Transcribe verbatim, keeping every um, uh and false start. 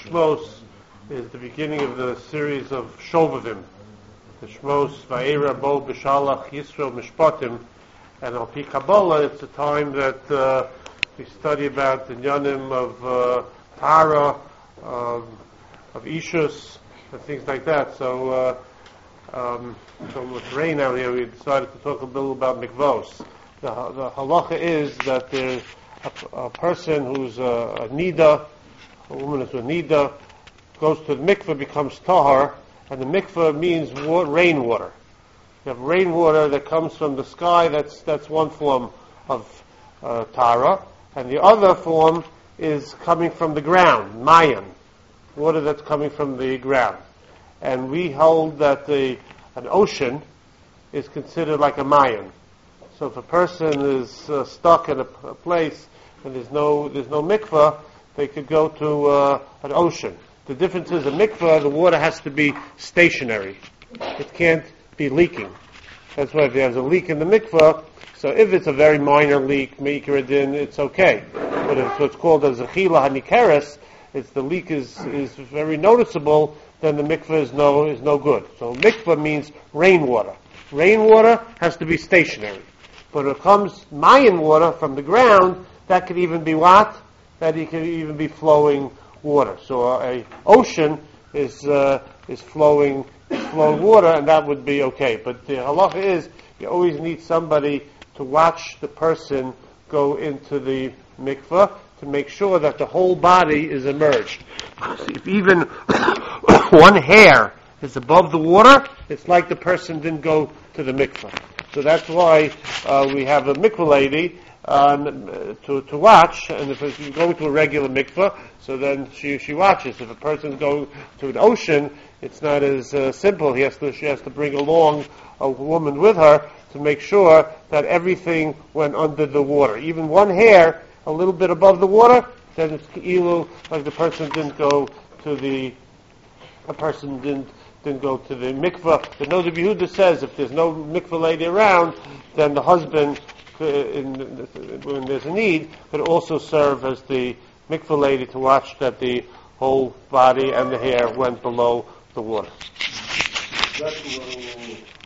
Shmos is the beginning of the series of Shovavim. The Shmos, Va'era, Bo, B'Shalach, Yisrael, Mishpatim. And Al Pi Kabbalah, it's a time that uh, we study about the Nyanim of uh, Tara, um, of Ishus, and things like that. So, uh, um, so with rain out here, we decided to talk a little about mikvos. The, the halacha is that there's a, a person who's a, a nida, a woman who's a nida, goes to the mikveh, becomes tahar, and the mikveh means wa- rainwater. You have rainwater that comes from the sky. That's that's one form of uh, tara, and the other form is coming from the ground, mayan, water that's coming from the ground. And we hold that the an ocean is considered like a mayan. So if a person is uh, stuck in a, a place and there's no there's no mikveh, they could go to uh, an ocean. The difference is a mikveh, the water has to be stationary. It can't be leaking. That's why if there's a leak in the mikveh, so if it's a very minor leak, meikaradin, it's okay. But if it's what's called a zechila hanikeres, it's the leak is, is very noticeable, then the mikveh is no is no good. So mikveh means rainwater. Rainwater has to be stationary. But if it comes mayan water from the ground, that could even be what? That it could even be flowing water. So a ocean is uh, is flowing flowing water, and that would be okay. But the halacha is you always need somebody to watch the person go into the mikveh to make sure that the whole body is immersed. If even one hair is above the water, it's like the person didn't go to the mikveh. So that's why uh, we have a mikveh lady um, to to watch, and if you go to a regular mikveh, so then she she watches. If a person's going to an ocean, it's not as uh, simple. He has to she has to bring along a woman with her to make sure that everything went under the water. Even one hair, a little bit above the water, then it's ilu, like the person didn't go to the a person didn't didn't go to the mikveh. The Noda B'Yehuda says if there's no mikveh lady around, then the husband, uh, in, when there's a need, could also serve as the mikveh lady to watch that the whole body and the hair went below the water.